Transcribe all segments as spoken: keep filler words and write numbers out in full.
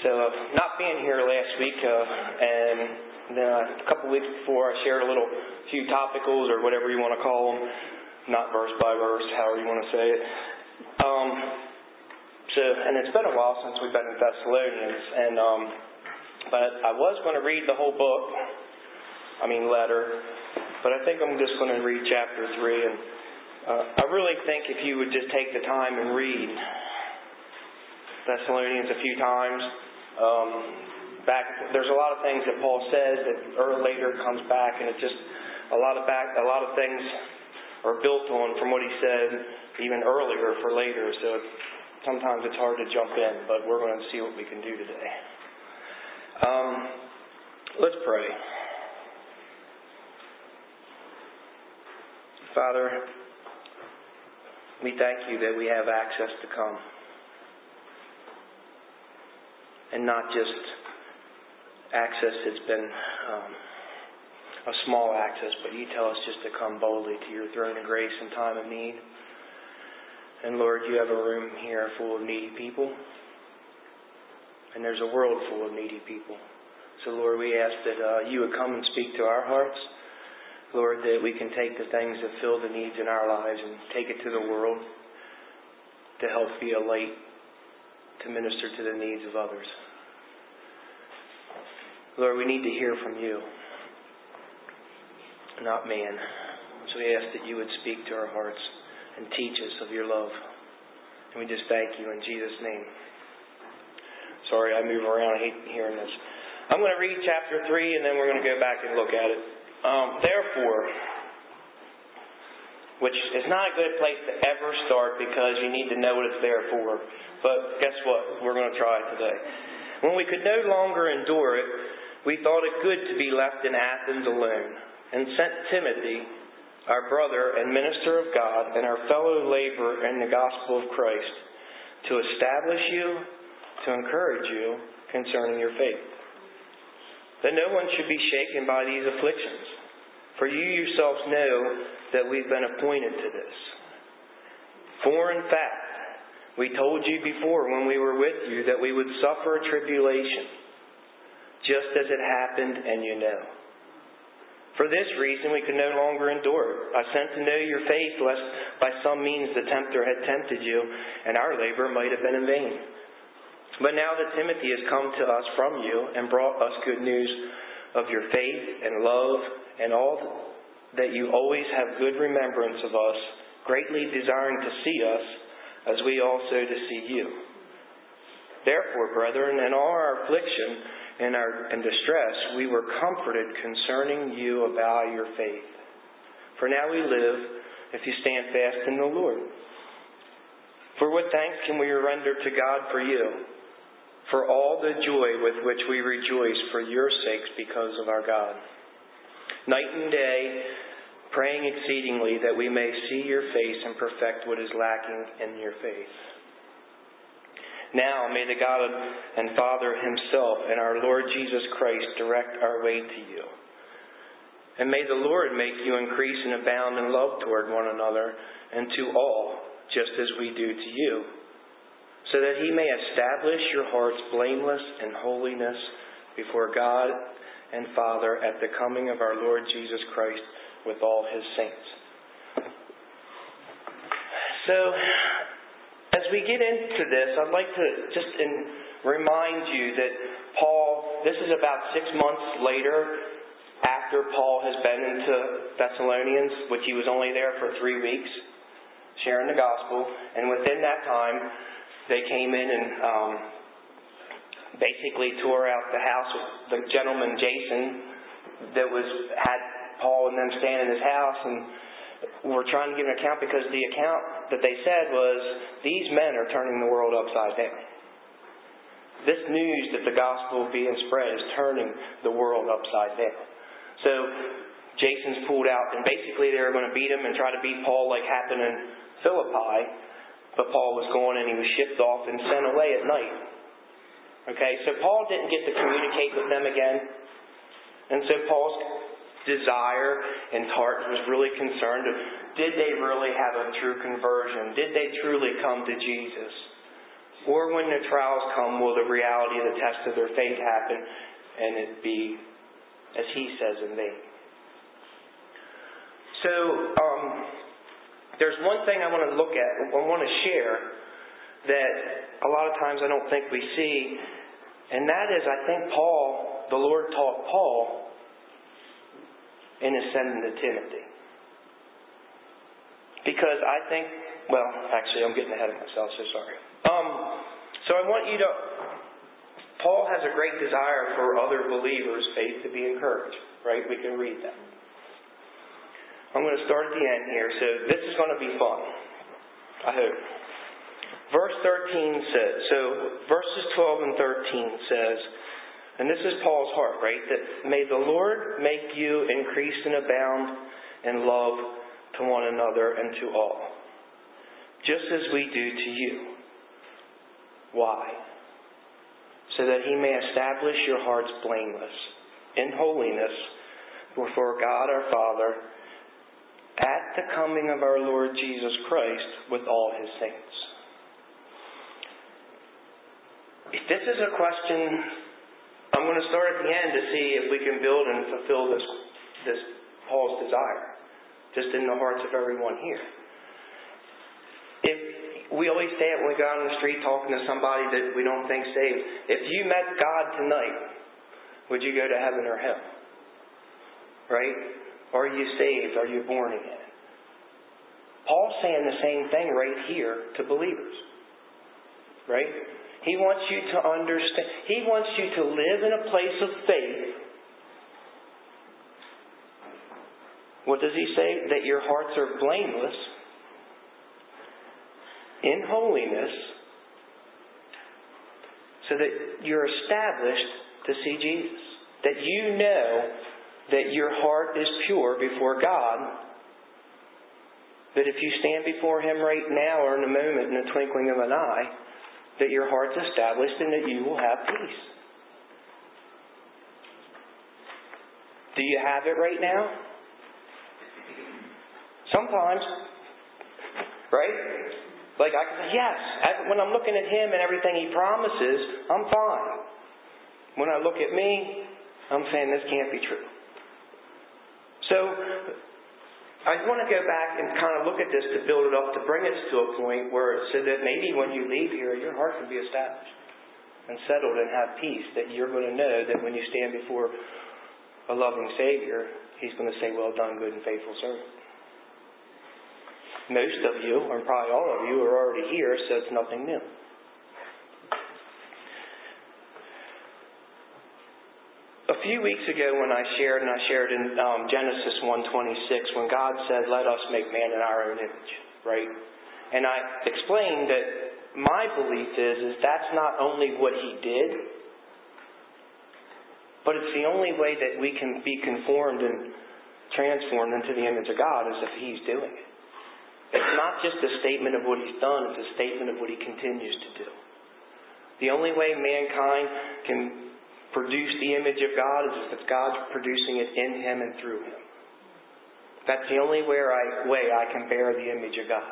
So, uh, not being here last week, uh, and then uh, a couple weeks before, I shared a little few topicals or whatever you want to call them, not verse by verse, however you want to say it. Um, so, and it's been a while since we've been in Thessalonians, and um, but I was going to read the whole book, I mean letter, but I think I'm just going to read chapter three, and uh, I really think if you would just take the time and read Thessalonians a few times. Um, back, there's a lot of things that Paul says that or later comes back, and it's just a lot of back, a lot of things are built on from what he said even earlier for later. So sometimes it's hard to jump in, but we're going to see what we can do today. Um, let's pray. Father, we thank you that we have access to come. And not just access that's been um, a small access, but you tell us just to come boldly to your throne of grace in time of need. And Lord, you have a room here full of needy people. And there's a world full of needy people. So Lord, we ask that uh, you would come and speak to our hearts. Lord, that we can take the things that fill the needs in our lives and take it to the world to help be a light to minister to the needs of others. Lord, we need to hear from you, not man. So we ask that you would speak to our hearts and teach us of your love. And we just thank you in Jesus' name. Sorry, I move around. I hate hearing this. I'm going to read chapter three, and then we're going to go back and look at it. Um, therefore, which is not a good place to ever start because you need to know what it's there for. But guess what? We're going to try it today. When we could no longer endure it, we thought it good to be left in Athens alone, and sent Timothy, our brother and minister of God, and our fellow laborer in the gospel of Christ, to establish you, to encourage you concerning your faith. That no one should be shaken by these afflictions. For you yourselves know that we've been appointed to this. For in fact, we told you before when we were with you that we would suffer tribulation, just as it happened and you know. For this reason we could no longer endure it. I sent to know your faith, lest by some means the tempter had tempted you, and our labor might have been in vain. But now that Timothy has come to us from you and brought us good news of your faith and love and all that you always have good remembrance of us, greatly desiring to see us, as we also to see you. Therefore, brethren, in all our affliction and our and distress, we were comforted concerning you about your faith. For now we live, if you stand fast in the Lord. For what thanks can we render to God for you, for all the joy with which we rejoice for your sakes because of our God. Night and day, praying exceedingly that we may see your face and perfect what is lacking in your faith. Now may the God and Father himself and our Lord Jesus Christ direct our way to you. And may the Lord make you increase and abound in love toward one another and to all, just as we do to you, so that he may establish your hearts blameless in holiness before God and Father at the coming of our Lord Jesus Christ with all his saints. So, as we get into this, I'd like to just in, remind you that Paul, this is about six months later after Paul has been into Thessalonians, which he was only there for three weeks, sharing the gospel. And within that time, they came in and um, basically tore out the house of the gentleman Jason that was had Paul and them staying in his house, and were trying to give an account because the account that they said was, these men are turning the world upside down. This news that the gospel being spread is turning the world upside down. So Jason's pulled out, and basically they were going to beat him and try to beat Paul like happened in Philippi. But Paul was gone and he was shipped off and sent away at night. Okay, so Paul didn't get to communicate with them again. And so Paul's desire and heart was really concerned of, did they really have a true conversion? Did they truly come to Jesus? Or Nor when the trials come will the reality of the test of their faith happen, and it be as He says in vain. So, um, there's one thing I want to look at, I want to share, that a lot of times I don't think we see, and that is, I think Paul, the Lord taught Paul in his sending to Timothy. Because I think, well, actually I'm getting ahead of myself, so sorry. Um, so I want you to, Paul has a great desire for other believers' faith to be encouraged, right? We can read that. I'm going to start at the end here, so this is going to be fun. I hope. Verse thirteen says, so verses twelve and thirteen says, and this is Paul's heart, right? That may the Lord make you increase and abound in love to one another and to all, just as we do to you. Why? So that He may establish your hearts blameless in holiness before God our Father at the coming of our Lord Jesus Christ with all His saints. If this is a question, I'm going to start at the end to see if we can build and fulfill this, this Paul's desire, just in the hearts of everyone here. If we always say it when we go out on the street talking to somebody that we don't think saved. If you met God tonight, would you go to heaven or hell? Right? Are you saved? Are you born again? Paul's saying the same thing right here to believers. Right? He wants you to understand. He wants you to live in a place of faith. What does he say? That your hearts are blameless in holiness, so that you're established to see Jesus. That you know that your heart is pure before God. That if you stand before Him right now or in a moment, in the twinkling of an eye, that your heart's established and that you will have peace. Do you have it right now? Sometimes. Right? Like I can say, yes. When I'm looking at Him and everything He promises, I'm fine. When I look at me, I'm saying this can't be true. So, I want to go back and kind of look at this to build it up, to bring us to a point where, so that maybe when you leave here, your heart can be established and settled and have peace. That you're going to know that when you stand before a loving Savior, He's going to say, well done, good and faithful servant. Most of you, or probably all of you, are already here, so it's nothing new. A few weeks ago when I shared, and I shared in um, Genesis one twenty-six, when God said, let us make man in our own image, right? And I explained that my belief is, is that's not only what He did, but it's the only way that we can be conformed and transformed into the image of God is if He's doing it. It's not just a statement of what He's done, it's a statement of what He continues to do. The only way mankind can produce the image of God is if God's producing it in Him and through Him. That's the only way I, way I can bear the image of God.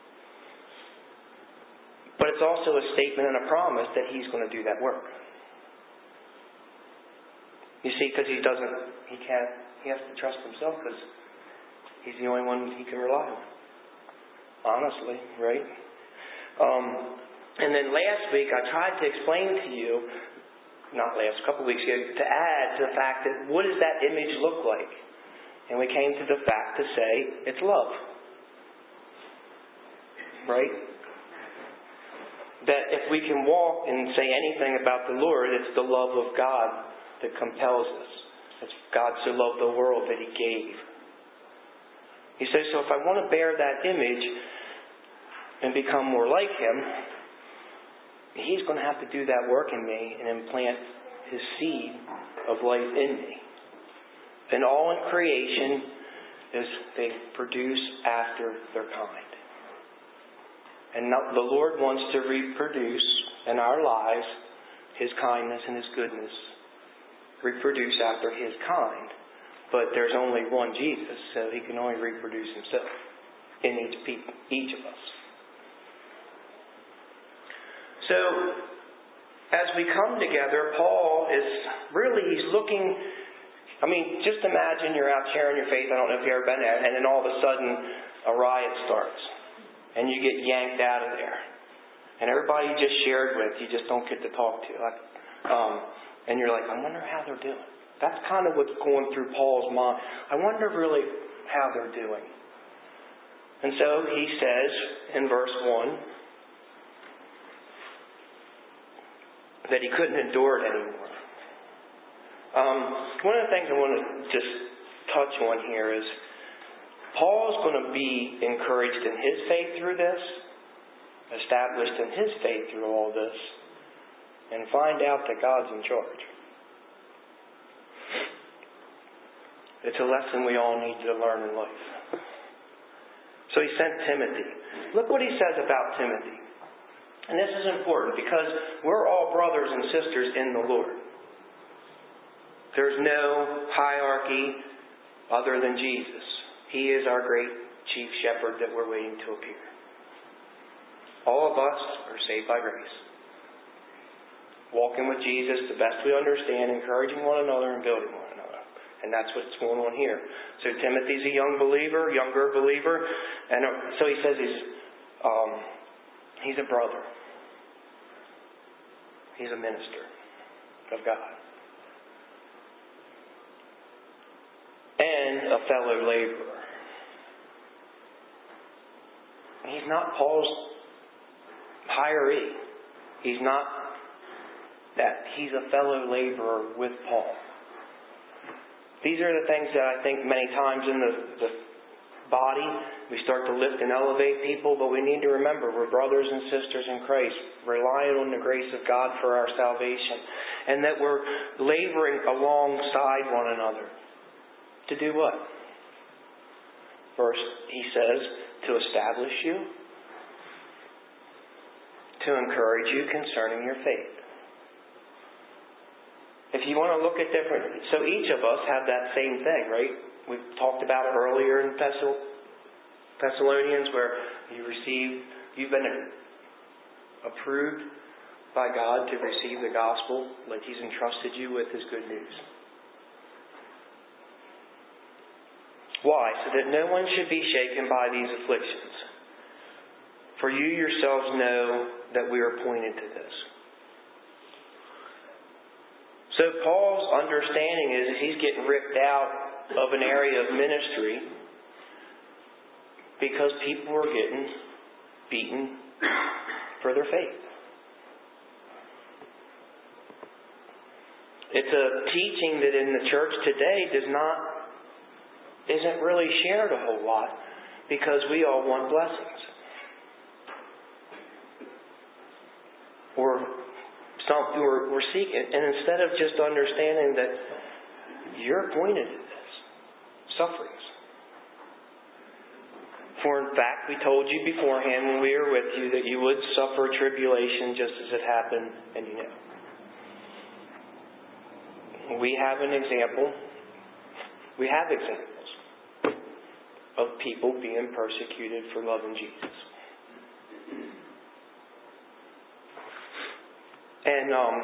But it's also a statement and a promise that He's going to do that work. You see, because He doesn't, He can't, He has to trust Himself because He's the only one He can rely on. Honestly, right? Um, and then last week I tried to explain to you, not last, a couple weeks ago, to add to the fact that what does that image look like? And we came to the fact to say it's love. Right? That if we can walk and say anything about the Lord, it's the love of God that compels us. It's God so loved the world that He gave. He says, so if I want to bear that image and become more like Him, He's going to have to do that work in me and implant His seed of life in me. And all in creation is they produce after their kind. And the Lord wants to reproduce in our lives His kindness and His goodness. Reproduce after His kind. But there's only one Jesus, so He can only reproduce Himself in each people, each of us. So, as we come together, Paul is really, he's looking, I mean, just imagine you're out sharing your faith, I don't know if you've ever been there, and then all of a sudden a riot starts, and you get yanked out of there. And everybody you just shared with, you just don't get to talk to. Like, um, and you're like, I wonder how they're doing. That's kind of what's going through Paul's mind. I wonder really how they're doing. And so he says in verse one that he couldn't endure it anymore. Um, one of the things I want to just touch on here is Paul's going to be encouraged in his faith through this, established in his faith through all this, and find out that God's in charge. It's a lesson we all need to learn in life. So he sent Timothy. Look what he says about Timothy. And this is important because we're all brothers and sisters in the Lord. There's no hierarchy other than Jesus. He is our great chief shepherd that we're waiting to appear. All of us are saved by grace. Walking with Jesus the best we understand, encouraging one another and building one another. And that's what's going on here. So Timothy's a young believer, younger believer. And so he says he's um, he's a brother. He's a minister of God. And a fellow laborer. He's not Paul's hiree. He's not that. He's a fellow laborer with Paul. These are the things that I think many times in the, the body we start to lift and elevate people, but we need to remember we're brothers and sisters in Christ, relying on the grace of God for our salvation, and that we're laboring alongside one another. To do what? First, he says, to establish you, to encourage you concerning your faith. If you want to look at different... So each of us have that same thing, right? We've talked about it earlier in Thessalonians where you receive... You've been approved by God to receive the gospel like He's entrusted you with His good news. Why? So that no one should be shaken by these afflictions. For you yourselves know that we are appointed to this. So Paul's understanding is that he's getting ripped out of an area of ministry because people are getting beaten for their faith. It's a teaching that in the church today does not, isn't really shared a whole lot because we all want blessings. Or Some, we're, we're seeking, and instead of just understanding that you're appointed to this, sufferings. For in fact, we told you beforehand when we were with you that you would suffer tribulation just as it happened, and you know. We have an example. We have examples of people being persecuted for loving Jesus. And um,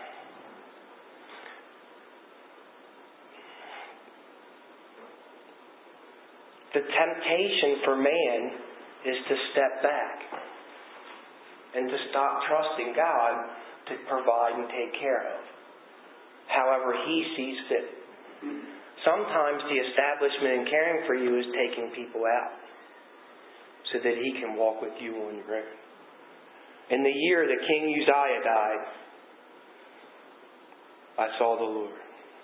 the temptation for man is to step back and to stop trusting God to provide and take care of, however He sees fit. Sometimes the establishment in caring for you is taking people out so that He can walk with you on your own. In the year that King Uzziah died, I saw the Lord.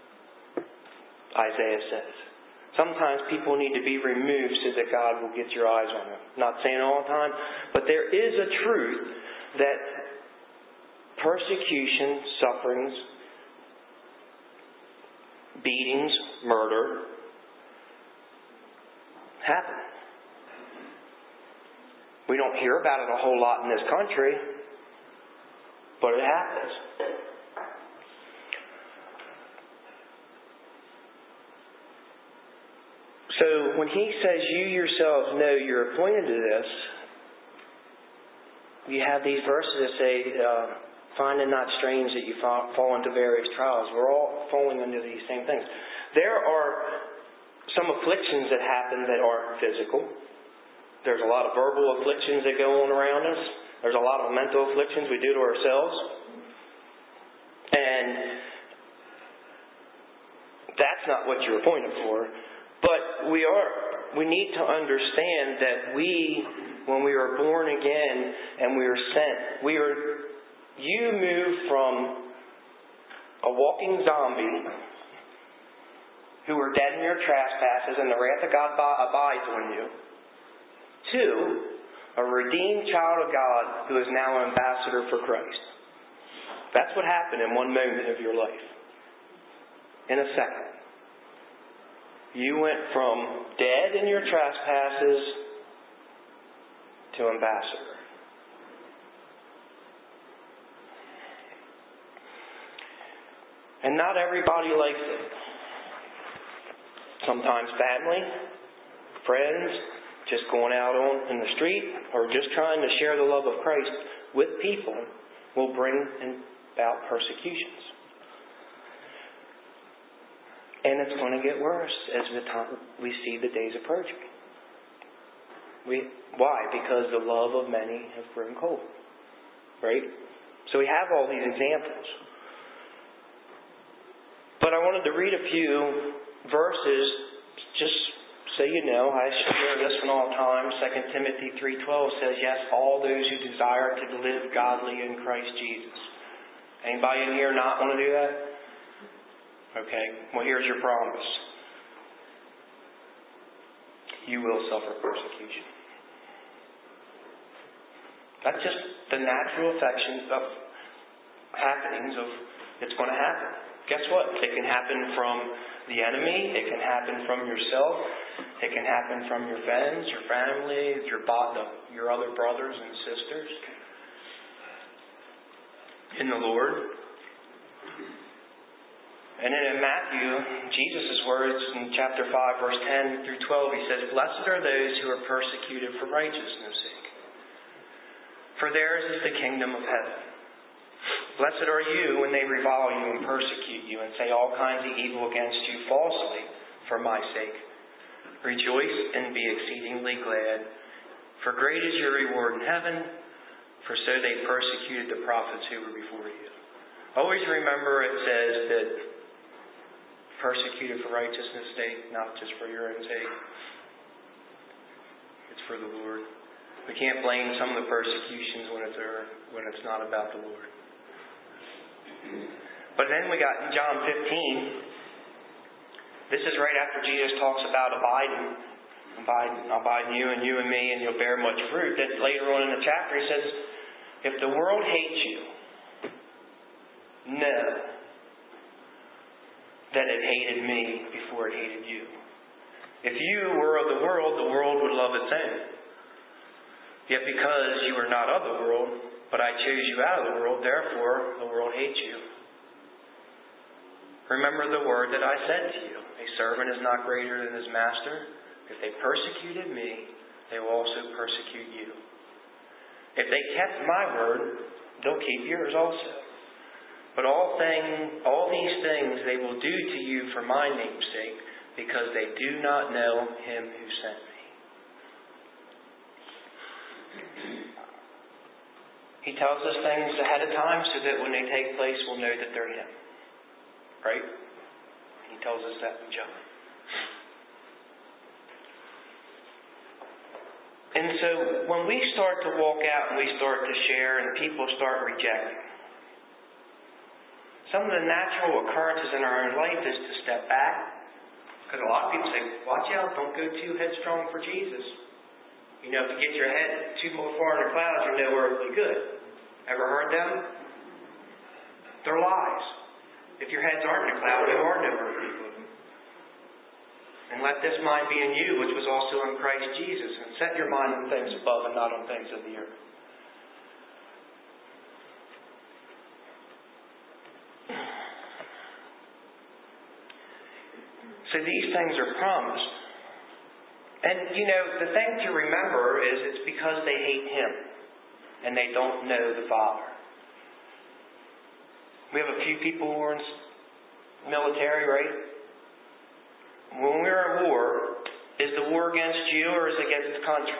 Isaiah says. Sometimes people need to be removed so that God will get your eyes on them. Not saying all the time, but there is a truth that persecution, sufferings, beatings, murder happen. We don't hear about it a whole lot in this country, but it happens. So when he says you yourselves know you're appointed to this, you have these verses that say, uh, find it not strange that you fall, fall into various trials. We're all falling under these same things. There are some afflictions that happen that aren't physical. There's a lot of verbal afflictions that go on around us. There's a lot of mental afflictions we do to ourselves. And that's not what you're appointed for. But we are, we need to understand that we, when we are born again and we are sent, we are, you move from a walking zombie who are dead in your trespasses and the wrath of God abides on you, to a redeemed child of God who is now an ambassador for Christ. That's what happened in one moment of your life. In a second. You went from dead in your trespasses to ambassador. And not everybody likes it. Sometimes family, friends, just going out on in the street, or just trying to share the love of Christ with people will bring about persecutions. And it's going to get worse as the time we see the days approaching. We, why? Because the love of many has grown cold. Right? So we have all these examples. But I wanted to read a few verses just so you know. I share this one all the time. Second Timothy three twelve says, yes, all those who desire to live godly in Christ Jesus. Anybody in here not want to do that? Okay, well here's your promise. You will suffer persecution. That's just the natural affection of happenings of it's going to happen. Guess what? It can happen from the enemy. It can happen from yourself. It can happen from your friends, your family, your your other brothers and sisters in the Lord. And then in Matthew, Jesus' words in chapter five, verse ten through twelve, he says, blessed are those who are persecuted for righteousness' sake, for theirs is the kingdom of heaven. Blessed are you when they revile you and persecute you and say all kinds of evil against you falsely for my sake. Rejoice and be exceedingly glad, for great is your reward in heaven, for so they persecuted the prophets who were before you. Always remember it says that persecuted for righteousness' sake, not just for your own sake. It's for the Lord. We can't blame some of the persecutions when it's when it's not about the Lord. But then we got in John fifteen. This is right after Jesus talks about abiding. Abide, abide in you and you and me, and you'll bear much fruit. Then later on in the chapter he says, if the world hates you, know that it hated me before it hated you. If you were of the world, the world would love its own. Yet because you are not of the world, but I chose you out of the world, therefore the world hates you. Remember the word that I said to you. A servant is not greater than his master. If they persecuted me, they will also persecute you. If they kept my word, they'll keep yours also. But all thing, all these things they will do to you for my name's sake, because they do not know him who sent me. He tells us things ahead of time so that when they take place, we'll know that they're him. Right? He tells us that in John. And so when we start to walk out and we start to share and people start rejecting, some of the natural occurrences in our own life is to step back. Because a lot of people say, watch out, don't go too headstrong for Jesus. You know, if you get your head too far in the clouds, you're nowhere really good. Ever heard them? They're lies. If your heads aren't in the cloud, you are nowhere really good. And let this mind be in you, which was also in Christ Jesus. And set your mind on things above and not on things of the earth. So these things are promised. And, you know, the thing to remember is it's because they hate Him. and they don't know the Father. We have a few people who are in military, right? When we're at war, is the war against you or is it against the country?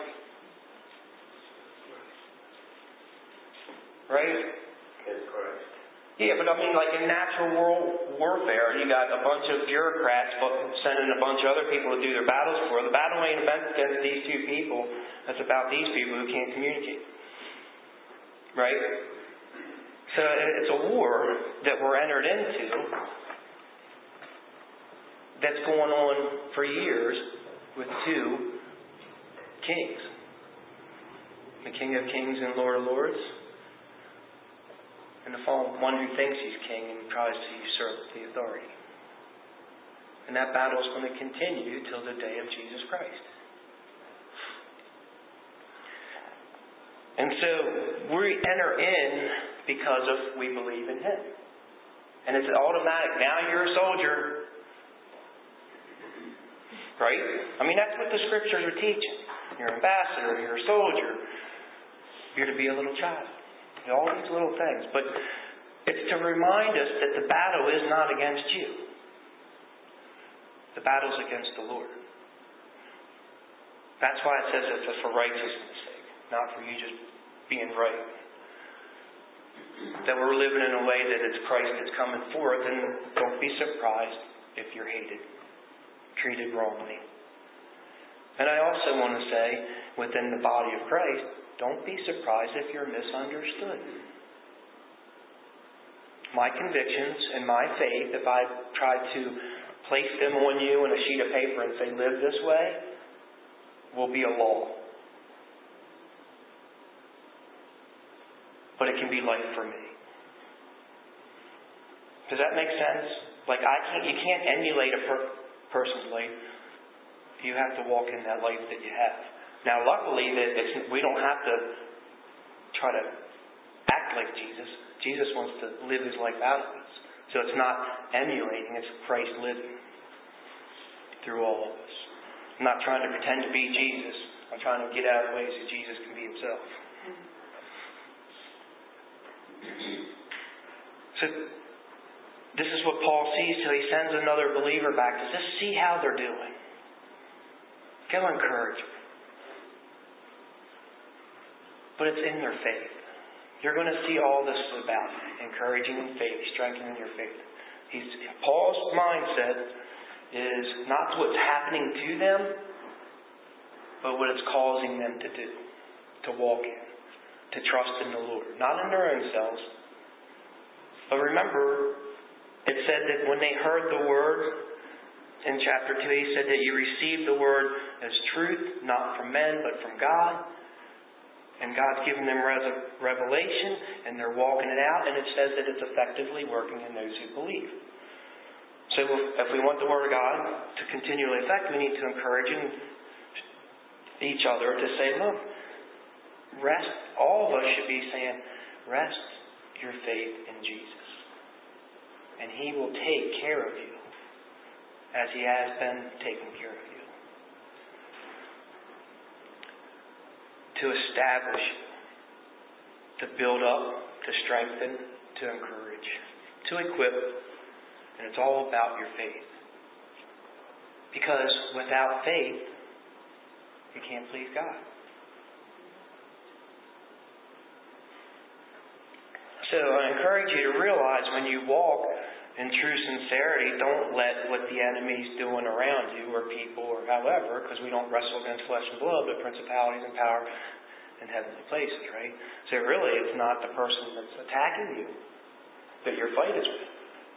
Right? Against Christ. Yeah, but I mean, like in natural world warfare, you got a bunch of bureaucrats sending a bunch of other people to do their battles for. The battle ain't against these two people. It's about these people who can't communicate. Right? So it's a war that we're entered into that's going on for years with two kings. The King of Kings and Lord of Lords. And the fallen one who thinks he's king and tries to usurp the authority. And that battle is going to continue till the day of Jesus Christ. And so we enter in because of we believe in Him. And it's automatic. Now you're a soldier. Right? I mean, that's what the Scriptures are teaching. You're an ambassador. You're a soldier. You're to be a little child. All these little things. But it's to remind us that the battle is not against you. The battle's against the Lord. That's why it says it's for righteousness' sake, not for you just being right. That we're living in a way that it's Christ that's coming forth, and don't be surprised if you're hated, treated wrongly. And I also want to say, within the body of Christ, don't be surprised if you're misunderstood. My convictions and my faith, if I try to place them on you on a sheet of paper and say, live this way, will be a law. But it can be light for me. Does that make sense? Like I can't, you can't emulate a per- person's life. You have to walk in that life that you have. Now, luckily, that it's, we don't have to try to act like Jesus. Jesus wants to live His life out of us. So it's not emulating, it's Christ living through all of us. I'm not trying to pretend to be Jesus. I'm trying to get out of the way so Jesus can be Himself. So this is what Paul sees till he sends another believer back to just see how they're doing. Go encourage them. But it's in their faith. You're going to see all this about encouraging in faith, strengthening your faith. He's, Paul's mindset is not what's happening to them, but what it's causing them to do, to walk in, to trust in the Lord. Not in their own selves. But remember, it said that when they heard the word, in chapter two, he said that you received the word as truth, not from men, but from God. And God's given them revelation, and they're walking it out, and it says that it's effectively working in those who believe. So if we want the Word of God to continually affect, we need to encourage each other to say, look, rest. All of us should be saying, rest your faith in Jesus. And He will take care of you as He has been taking care of you. To establish you, to build up, to strengthen, to encourage, to equip. And it's all about your faith. Because without faith, you can't please God. So I encourage you to realize when you walk in true sincerity, don't let what the enemy's doing around you or people or however, because we don't wrestle against flesh and blood, but principalities and power in heavenly places, right? So really, it's not the person that's attacking you that your fight is with.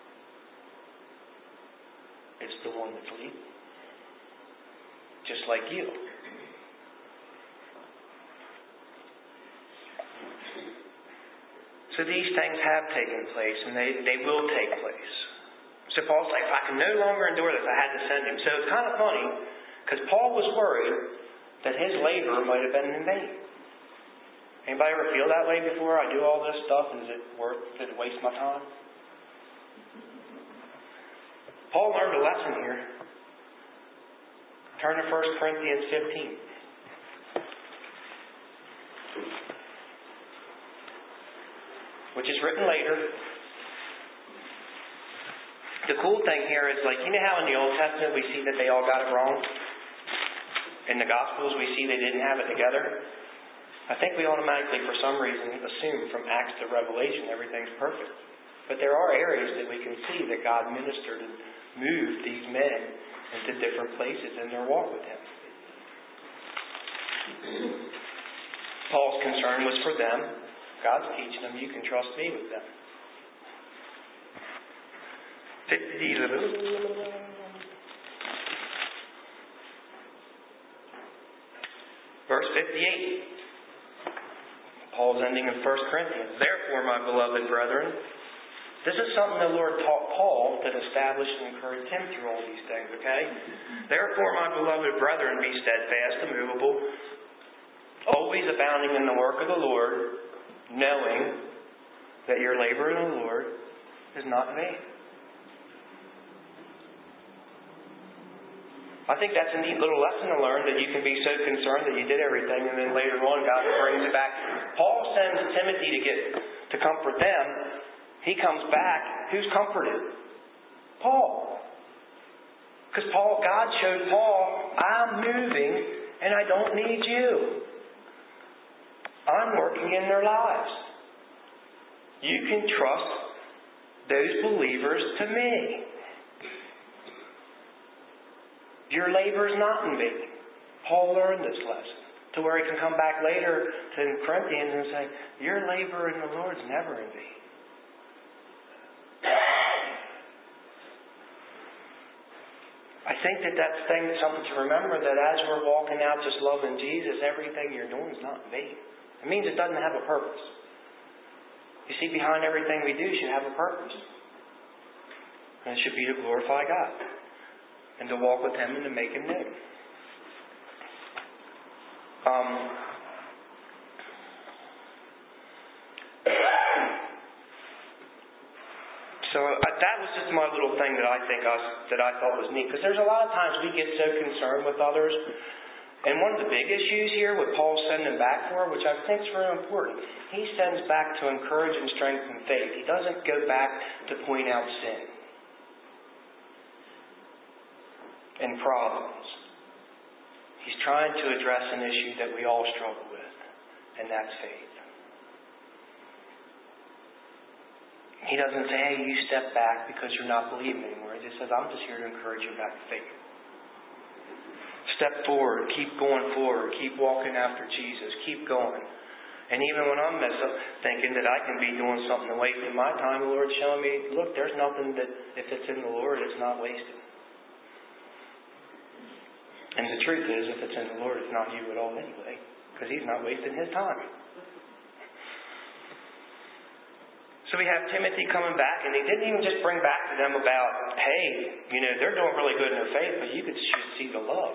It's the one that's leading. Just like you. So these things have taken place, and they, they will take place. So Paul's like, if I can no longer endure this, I had to send him. So it's kind of funny, because Paul was worried that his labor might have been in vain. Anybody ever feel that way before? I do all this stuff, and is it worth, did it waste my time? Paul learned a lesson here. Turn to First Corinthians fifteen. which is written later. The cool thing here is, like, you know how in the Old Testament we see that they all got it wrong? In the Gospels we see they didn't have it together. I think we automatically, for some reason, assume from Acts to Revelation everything's perfect. But there are areas that we can see that God ministered and moved these men into different places in their walk with Him. Paul's concern was for them. God's teaching them, you can trust me with them. Verse fifty-eight. Paul's ending in First Corinthians. Therefore, my beloved brethren, this is something the Lord taught Paul that established and encouraged him through all these things, okay? Therefore, my beloved brethren, be steadfast, immovable, always abounding in the work of the Lord, knowing that your labor in the Lord is not vain. I think that's a neat little lesson to learn, that you can be so concerned that you did everything and then later on God brings it back. Paul sends Timothy to get to comfort them. He comes back. Who's comforted? Paul. Because Paul, God showed Paul, I'm moving and I don't need you. I'm working in their lives. You can trust those believers to me. Your labor is not in vain. Paul learned this lesson to where he can come back later to Corinthians and say, your labor in the Lord is never in vain. I think that that's thing, something to remember, that as we're walking out just loving Jesus, everything you're doing is not in vain. It means it doesn't have a purpose. You see, behind everything we do should have a purpose. And it should be to glorify God and to walk with Him and to make Him new. Um, so uh, that was just my little thing that I think I, that I thought was neat. Because there's a lot of times we get so concerned with others. And one of the big issues here, what Paul sending back for, which I think is very important, he sends back to encourage and strengthen faith. He doesn't go back to point out sin and problems. He's trying to address an issue that we all struggle with, and that's faith. He doesn't say, hey, you step back because you're not believing anymore. He just says, I'm just here to encourage you back to faith. Step forward, keep going forward, keep walking after Jesus, keep going. And even when I'm messed up, thinking that I can be doing something to waste my time, the Lord's showing me, look, there's nothing that, if it's in the Lord, it's not wasted. And the truth is, if it's in the Lord, it's not you at all anyway, because He's not wasting His time. So we have Timothy coming back, and he didn't even just bring back to them about, hey, you know, they're doing really good in their faith, but you could should see the love.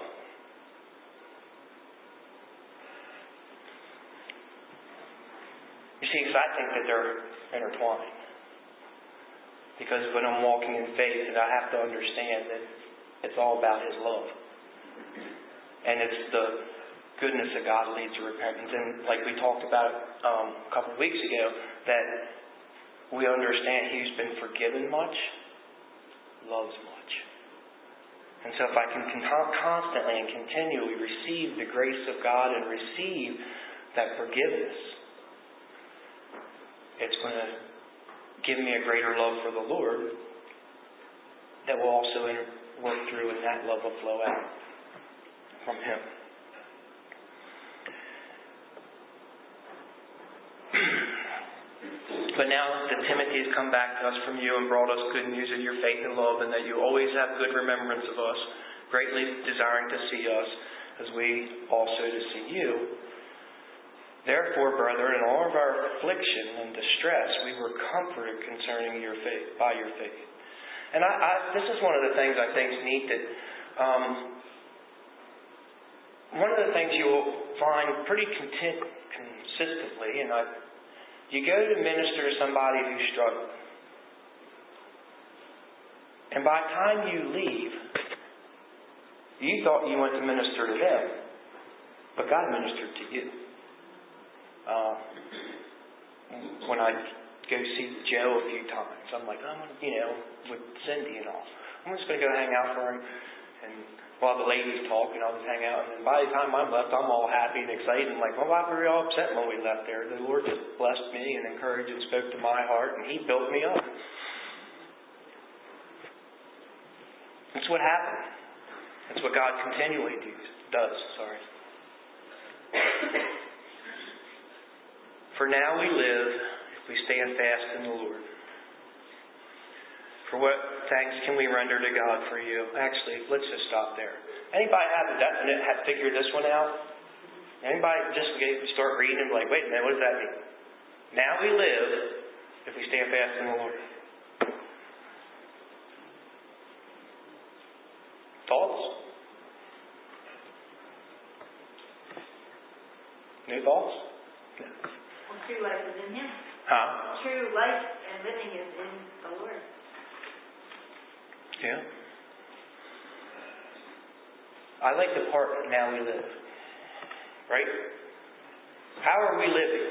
You see, because I think that they're intertwined. Because when I'm walking in faith, and I have to understand that it's all about His love. And it's the goodness of God leads to repentance. And like we talked about um, a couple of weeks ago, that we understand He's been forgiven much, loves much. And so if I can constantly and continually receive the grace of God and receive that forgiveness, it's going to give me a greater love for the Lord that will also work through and that love will flow out from Him. But now that Timothy has come back to us from you and brought us good news of your faith and love, and that you always have good remembrance of us, greatly desiring to see us, as we also to see you. Therefore, brethren, in all of our affliction and distress, we were comforted concerning your faith, by your faith. And I, I, this is one of the things I think is neat, that um, one of the things you will find pretty content, consistently, and I, you go to minister to somebody who's struggling, and by the time you leave, you thought you went to minister to them, but God ministered to you. Uh, when I go see Joe a few times. I'm like, I'm, you know, with Cindy and all. I'm just going to go hang out for him. And while the ladies talk, and I'll just hang out. And then by the time I'm left, I'm all happy and excited. I'm like, well, why were we all upset when we left there? The Lord just blessed me and encouraged and spoke to my heart, and He built me up. That's what happened. That's what God continually does. Sorry. For now we live if we stand fast in the Lord. For what thanks can we render to God for you? Actually, let's just stop there. Anybody have a definite, have figured this one out? Anybody just start reading and be like, wait a minute, what does that mean? Now we live if we stand fast in the Lord. Thoughts? New thoughts? No. Well, true life is in Him. Huh? True life and living is in the Lord. Yeah. I like the part now we live. Right? How are we living?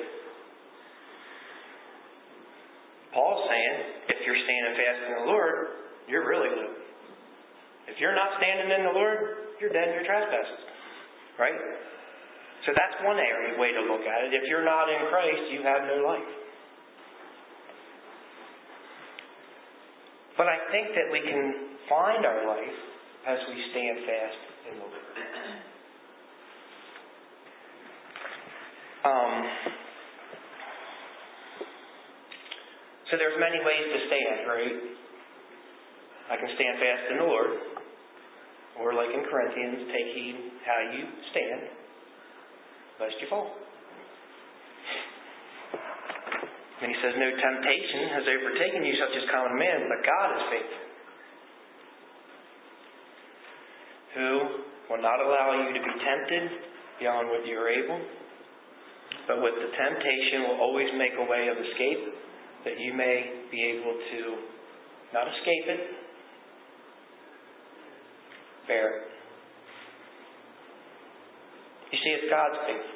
Paul's saying, if you're standing fast in the Lord, you're really living. If you're not standing in the Lord, you're dead in your trespasses. Right? So that's one area, way to look at it. If you're not in Christ, you have no life. But I think that we can find our life as we stand fast in the Lord. Um, so there's many ways to stand, right? I can stand fast in the Lord. Or like in Corinthians, take heed how you stand, lest you fall. And he says, no temptation has overtaken you such as common man, but God is faithful, who will not allow you to be tempted beyond what you are able, but with the temptation will always make a way of escape, that you may be able to not escape it, bear it. You see, it's God's faith.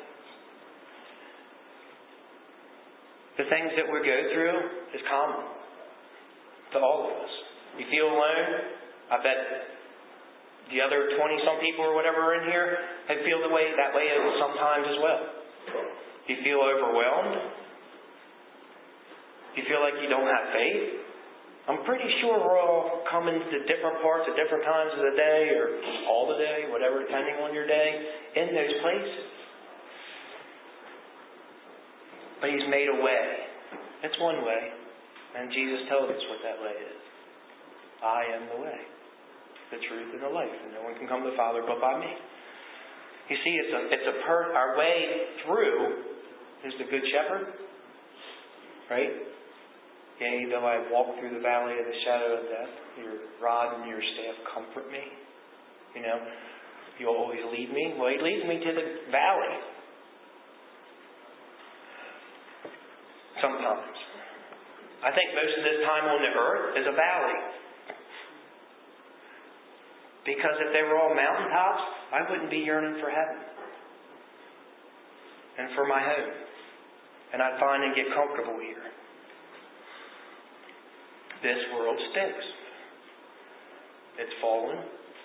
The things that we go through is common to all of us. You feel alone? I bet the other twenty-some people or whatever are in here, they feel the way that way sometimes as well. You feel overwhelmed? You feel like you don't have faith? I'm pretty sure we're all coming to different parts at different times of the day, or all the day, whatever, depending on your day, in those places. But He's made a way. It's one way. And Jesus tells us what that way is. I am the way, the truth, and the life. And no one can come to the Father but by me. You see, it's a, it's a per, our way through is the Good Shepherd. Right? Yea, though I walk through the valley of the shadow of death, your rod and your staff comfort me. You know, you'll always lead me. Well, He leads me to the valley. Sometimes. I think most of this time on the earth is a valley. Because if they were all mountaintops, I wouldn't be yearning for heaven. And for my home. And I'd find and get comfortable here. This world stinks. It's fallen.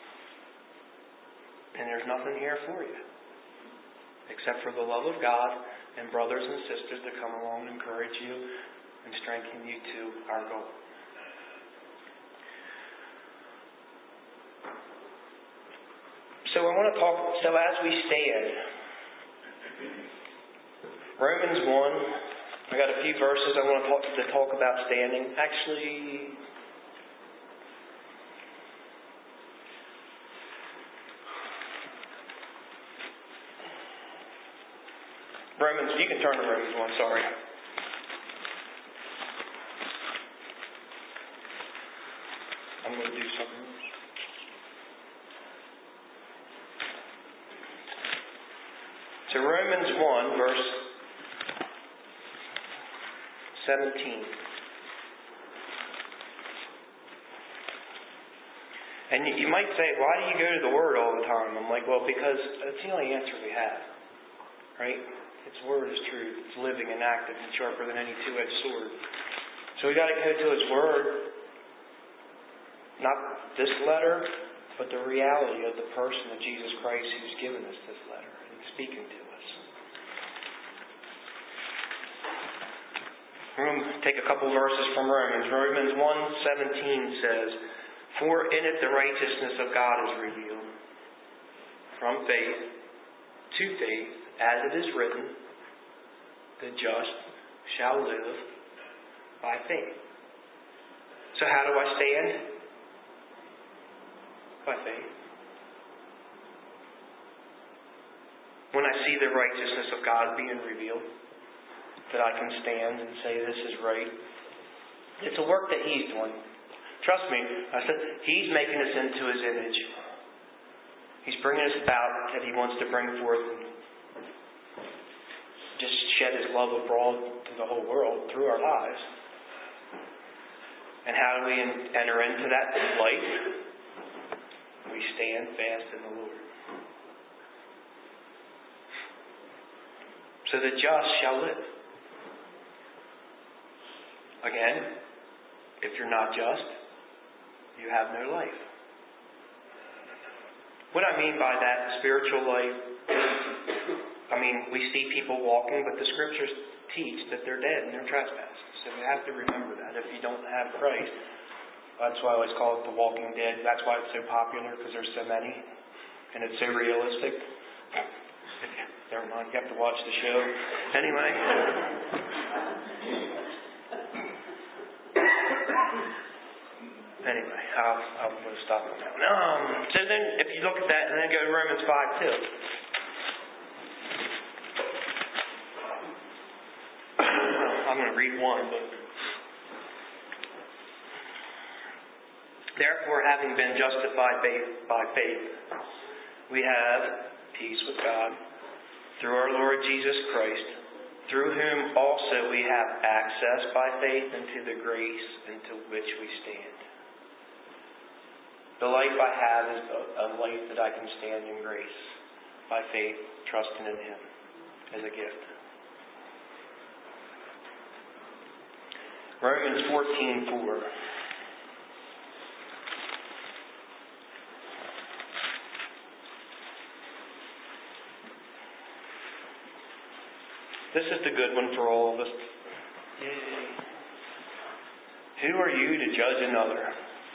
And there's nothing here for you. Except for the love of God and brothers and sisters that come along and encourage you and strengthen you to our goal. So I want to talk, so as we stand, Romans one, I got a few verses I want to talk, to talk about standing. Actually, Romans, you can turn to Romans one, sorry. I'm going to do something else. So Romans one, verse seventeen. And you might say, why do you go to the Word all the time? I'm like, well, because that's the only answer we have. Right? Its Word is true. It's living and active and sharper than any two-edged sword. So we got to go to His Word. Not this letter, but the reality of the person of Jesus Christ who's given us this letter and speaking to us. We're going to take a couple verses from Romans. Romans one seventeen says, "For in it the righteousness of God is revealed, from faith to faith, as it is written, the just shall live by faith." So how do I stand? By faith. When I see the righteousness of God being revealed, that I can stand and say this is right. It's a work that He's doing. Trust me, I said He's making us into His image. He's bringing us about that He wants to bring forth and just shed His love abroad to the whole world through our lives. And how do we enter into that life? We stand fast in the Lord. So the just shall live. Again, if you're not just, you have no life. What I mean by that spiritual life, I mean, we see people walking, but the Scriptures teach that they're dead in their trespasses. So you have to remember that if you don't have Christ. That's why I always call it the Walking Dead. That's why it's so popular, because there's so many. And it's so realistic. Never mind, you have to watch the show. Anyway. Anyway, I'll, I'll stop it now. Um, so then, if you look at that, and then go to Romans five two. I'm going to read one, but... Therefore, having been justified by faith, we have peace with God through our Lord Jesus Christ, through whom also we have access by faith into the grace into which we stand. The life I have is a life that I can stand in grace, by faith, trusting in Him as a gift. Romans fourteen four. This is the good one for all of us. Yay. Who are you to judge another?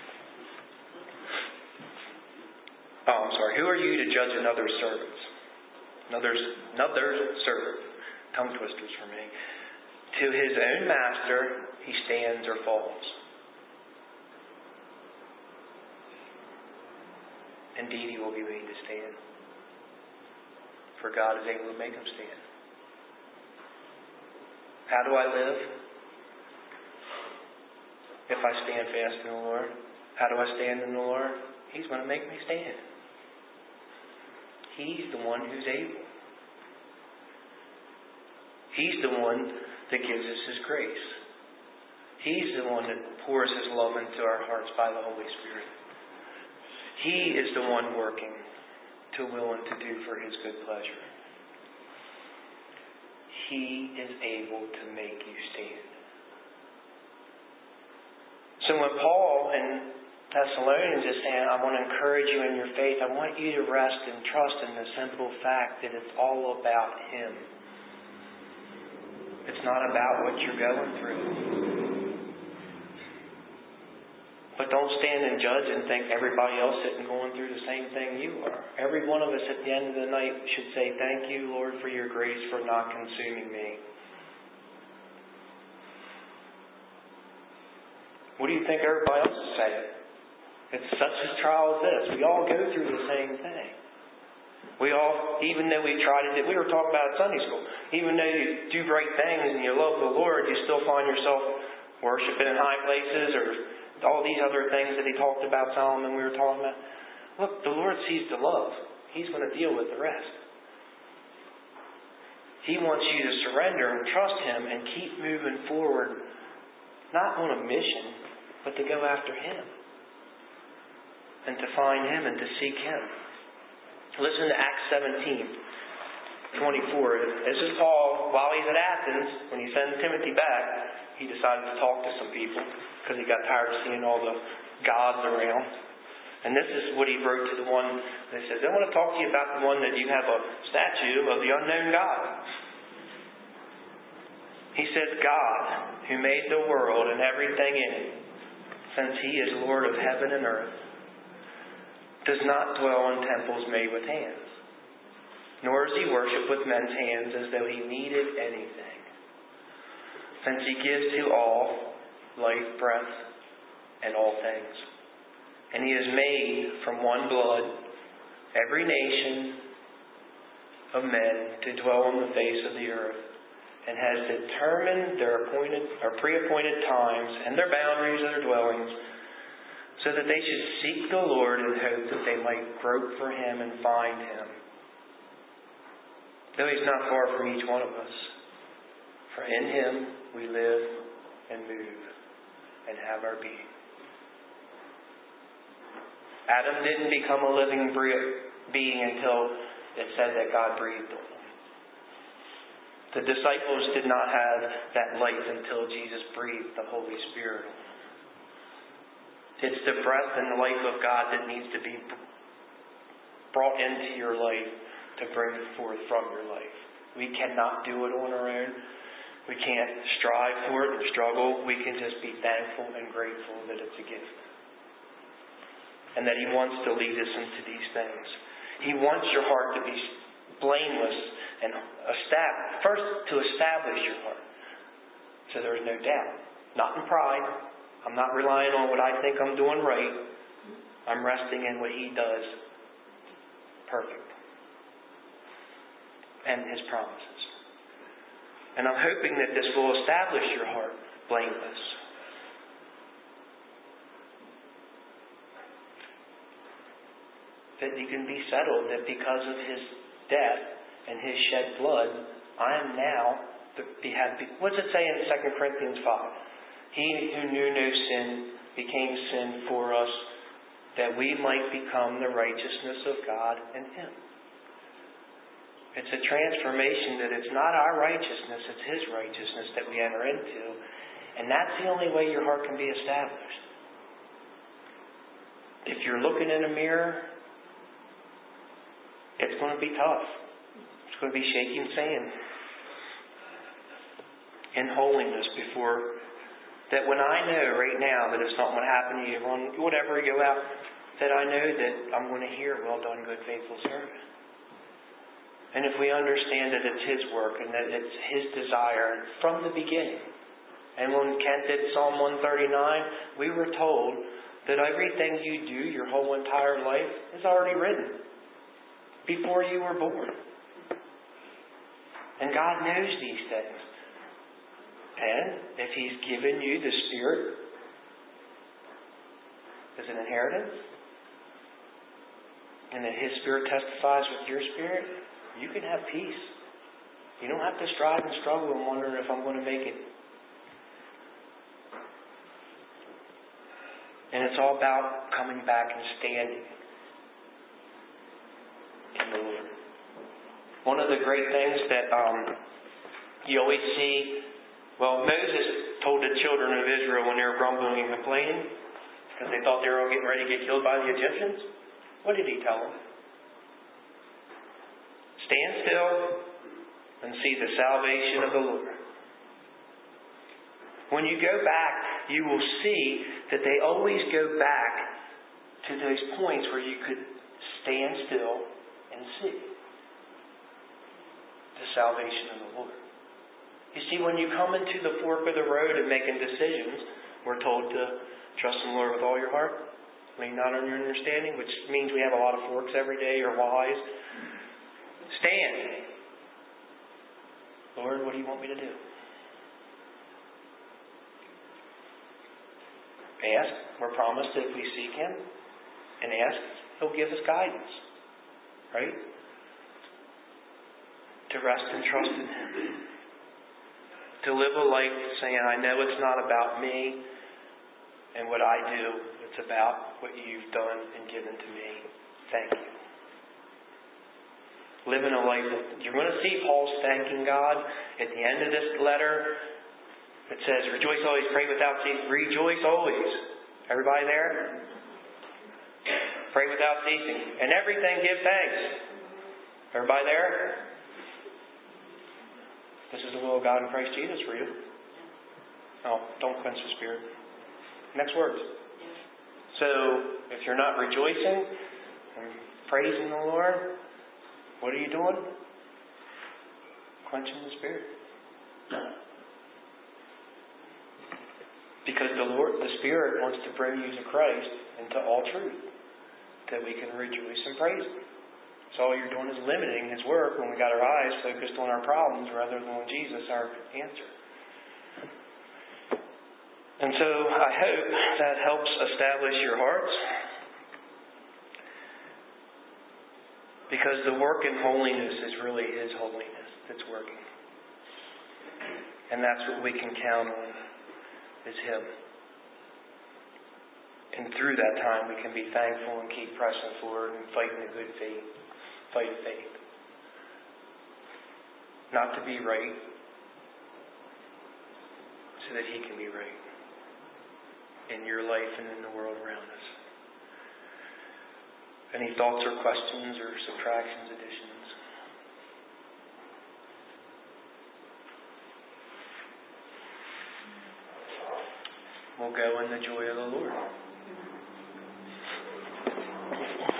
Oh, I'm sorry. Who are you to judge another's servants? Another's, another's servant. Tongue twisters for me. To his own master he stands or falls. Indeed, he will be made to stand. For God is able to make him stand. How do I live? If I stand fast in the Lord. How do I stand in the Lord? He's going to make me stand. He's the one who's able. He's the one that gives us His grace. He's the one that pours His love into our hearts by the Holy Spirit. He is the one working to will and to do for His good pleasure. He is able to make you stand. So when Paul in Thessalonians is saying, I want to encourage you in your faith, I want you to rest and trust in the simple fact that it's all about Him. It's not about what you're going through. But don't stand and judge and think everybody else isn't going through the same thing you are. Every one of us at the end of the night should say, thank you, Lord, for your grace for not consuming me. What do you think everybody else is saying? It's such a trial as this. We all go through the same thing. We all, even though we try to do, we were talking about it in Sunday school, even though you do great things and you love the Lord, you still find yourself worshiping in high places or all these other things that he talked about, Solomon, we were talking about. Look, the Lord sees the love. He's going to deal with the rest. He wants you to surrender and trust Him and keep moving forward, not on a mission, but to go after Him and to find Him and to seek Him. Listen to Acts seventeen twenty-four. This is Paul, while he's at Athens, when he sends Timothy back, he decided to talk to some people because he got tired of seeing all the gods around. And this is what he wrote to the one that says, I want to talk to you about the one that you have a statue of, the unknown God. He says, God, who made the world and everything in it, since he is Lord of heaven and earth, does not dwell in temples made with hands, nor is he worshipped with men's hands as though he needed anything. Since he gives to all life, breath, and all things. And he has made from one blood every nation of men to dwell on the face of the earth, and has determined their appointed or pre-appointed times and their boundaries of their dwellings, so that they should seek the Lord in hope that they might grope for him and find him. Though he's not far from each one of us, for in him we live and move and have our being. Adam didn't become a living being until it said that God breathed on him. The disciples did not have that life until Jesus breathed the Holy Spirit on them. It's the breath and the life of God that needs to be brought into your life to bring it forth from your life. We cannot do it on our own. We can't strive for it and struggle. We can just be thankful and grateful that it's a gift. And that he wants to lead us into these things. He wants your heart to be blameless and establish, first to establish your heart. So there is no doubt. Not in pride. I'm not relying on what I think I'm doing right. I'm resting in what he does perfect. And his promises. And I'm hoping that this will establish your heart blameless. That you can be settled that because of his death and his shed blood, I am now, the, what's it say in Second Corinthians five? He who knew no sin became sin for us, that we might become the righteousness of God in him. It's a transformation that it's not our righteousness, it's his righteousness that we enter into. And that's the only way your heart can be established. If you're looking in a mirror, it's going to be tough. It's going to be shaking sand. In holiness before... That when I know right now that if something would happen to you, run, whatever, you go out, that I know that I'm going to hear, well done, good, faithful servant. And if we understand that it's his work and that it's his desire from the beginning. And when Kent did Psalm one thirty-nine, we were told that everything you do your whole entire life is already written before you were born. And God knows these things. And if he's given you the Spirit as an inheritance, and that his Spirit testifies with your spirit, you can have peace. You don't have to strive and struggle and wonder if I'm going to make it. And it's all about coming back and standing in the Lord. One of the great things that um, you always see. Well, Moses told the children of Israel when they were grumbling and complaining, because they thought they were getting ready to get killed by the Egyptians. What did he tell them? Stand still and see the salvation of the Lord. When you go back, you will see that they always go back to those points where you could stand still and see the salvation of the Lord. You see, when you come into the fork of the road and making decisions, we're told to trust in the Lord with all your heart, lean not on your understanding, which means we have a lot of forks every day or wise. Stand. Lord, what do you want me to do? Ask. We're promised that if we seek him and ask, he'll give us guidance. Right? To rest and trust in him. To live a life saying, I know it's not about me and what I do. It's about what you've done and given to me. Thank you. Living a life that you're going to see Paul's thanking God at the end of this letter. It says, rejoice always, pray without ceasing. Rejoice always. Everybody there? Pray without ceasing. And everything give thanks. Everybody there? This is the will of God in Christ Jesus for you. Oh, don't quench the Spirit. Next words. So, if you're not rejoicing and praising the Lord, what are you doing? Quenching the Spirit. Because the Lord, the Spirit wants to bring you to Christ and to all truth, that we can rejoice and praise Him. So all you're doing is limiting His work when we got our eyes focused on our problems rather than on Jesus, our answer. And so I hope that helps establish your hearts. Because the work in holiness is really His holiness that's working. And that's what we can count on, is Him. And through that time we can be thankful and keep pressing forward and fighting the good faith. Fight faith. Not to be right, so that He can be right in your life and in the world around us. Any thoughts or questions or subtractions, additions? We'll go in the joy of the Lord.